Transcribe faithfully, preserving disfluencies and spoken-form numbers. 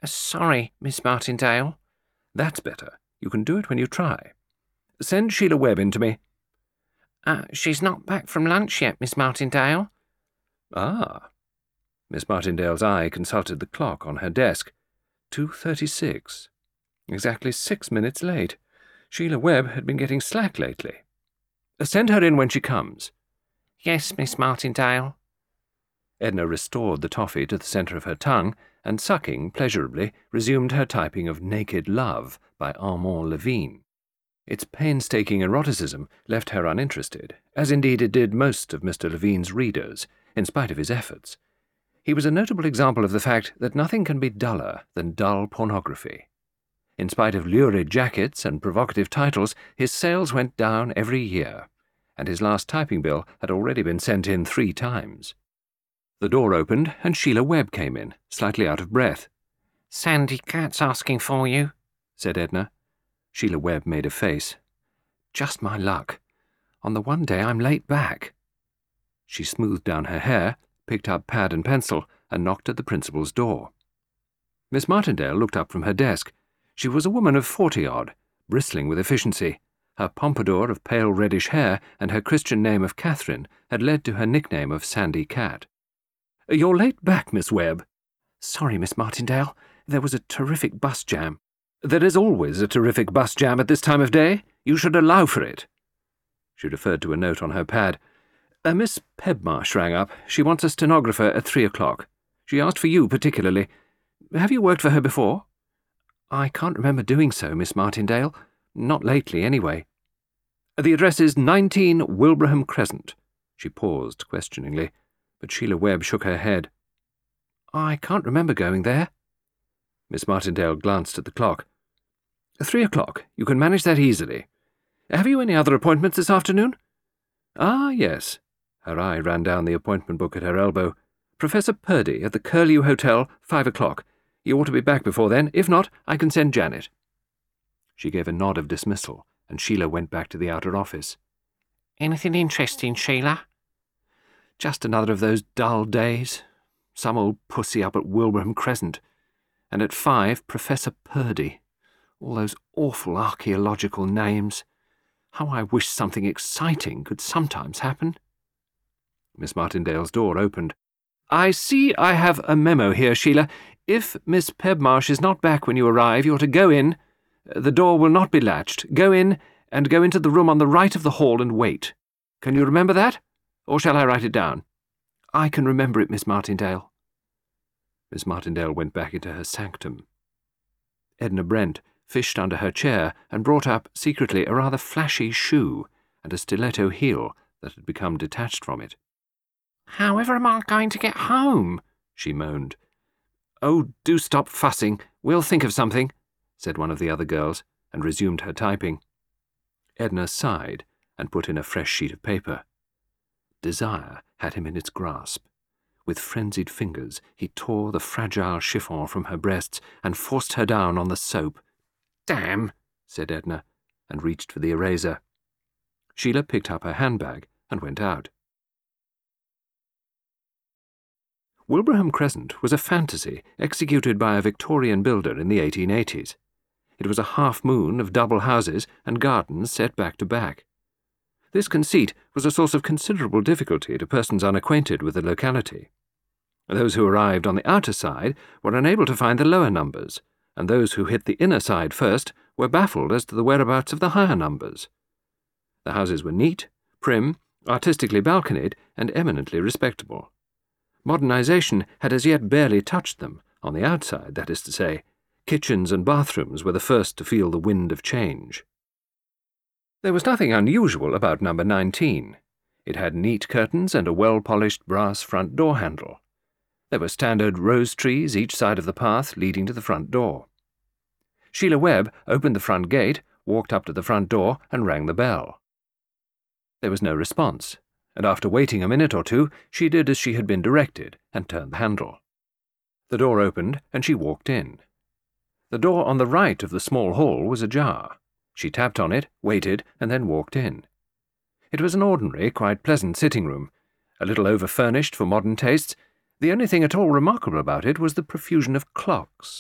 Sorry, Miss Martindale. That's better. You can do it when you try. Send Sheila Webb in to me. Uh, she's not back from lunch yet, Miss Martindale. Ah. Miss Martindale's eye consulted the clock on her desk. Two thirty-six. Exactly six minutes late. Sheila Webb had been getting slack lately. Send her in when she comes. Yes, Miss Martindale. Edna restored the toffee to the centre of her tongue, and sucking pleasurably, resumed her typing of Naked Love by Armand Levine. Its painstaking eroticism left her uninterested, as indeed it did most of Mister Levine's readers, in spite of his efforts. He was a notable example of the fact that nothing can be duller than dull pornography. In spite of lurid jackets and provocative titles, his sales went down every year, and his last typing bill had already been sent in three times. The door opened, and Sheila Webb came in, slightly out of breath. "Sandy Cat's asking for you," said Edna. Sheila Webb made a face. "Just my luck. On the one day I'm late back." She smoothed down her hair, picked up pad and pencil, and knocked at the principal's door. Miss Martindale looked up from her desk. She was a woman of forty-odd, bristling with efficiency. Her pompadour of pale reddish hair and her Christian name of Catherine had led to her nickname of Sandy Cat. "You're late back, Miss Webb." "Sorry, Miss Martindale. There was a terrific bus jam." "There is always a terrific bus jam at this time of day. You should allow for it." She referred to a note on her pad. A Miss Pebmarsh rang up. She wants a stenographer at three o'clock. She asked for you particularly. Have you worked for her before?" "I can't remember doing so, Miss Martindale. Not lately, anyway." "The address is nineteen Wilbraham Crescent." She paused questioningly, but Sheila Webb shook her head. "I can't remember going there." Miss Martindale glanced at the clock. Three o'clock. You can manage that easily. Have you any other appointments this afternoon?" "Ah, yes." Her eye ran down the appointment book at her elbow. "Professor Purdy at the Curlew Hotel, five o'clock. You ought to be back before then. If not, I can send Janet." She gave a nod of dismissal, and Sheila went back to the outer office. "Anything interesting, Sheila?" "Just another of those dull days. Some old pussy up at Wilbraham Crescent. And at five, Professor Purdy. All those awful archaeological names. How I wish something exciting could sometimes happen." Miss Martindale's door opened. "I see I have a memo here, Sheila. If Miss Pebmarsh is not back when you arrive, you're to go in. The door will not be latched. Go in, and go into the room on the right of the hall and wait. Can you remember that? Or shall I write it down?" "I can remember it, Miss Martindale." Miss Martindale went back into her sanctum. Edna Brent fished under her chair and brought up, secretly, a rather flashy shoe and a stiletto heel that had become detached from it. "However am I going to get home?" she moaned. "Oh, do stop fussing. We'll think of something," said one of the other girls, and resumed her typing. Edna sighed and put in a fresh sheet of paper. Desire had him in its grasp. With frenzied fingers, he tore the fragile chiffon from her breasts and forced her down on the soap. "Damn," said Edna, and reached for the eraser. Sheila picked up her handbag and went out. Wilbraham Crescent was a fantasy executed by a Victorian builder in the eighteen eighties. It was a half-moon of double houses and gardens set back to back. This conceit was a source of considerable difficulty to persons unacquainted with the locality. Those who arrived on the outer side were unable to find the lower numbers, and those who hit the inner side first were baffled as to the whereabouts of the higher numbers. The houses were neat, prim, artistically balconied, and eminently respectable. Modernization had as yet barely touched them, on the outside, that is to say. Kitchens and bathrooms were the first to feel the wind of change. There was nothing unusual about number nineteen. It had neat curtains and a well-polished brass front door handle. There were standard rose trees each side of the path leading to the front door. Sheila Webb opened the front gate, walked up to the front door, and rang the bell. There was no response, and after waiting a minute or two, she did as she had been directed and turned the handle. The door opened, and she walked in. The door on the right of the small hall was ajar. She tapped on it, waited, and then walked in. It was an ordinary, quite pleasant sitting room, a little over-furnished for modern tastes. The only thing at all remarkable about it was the profusion of clocks.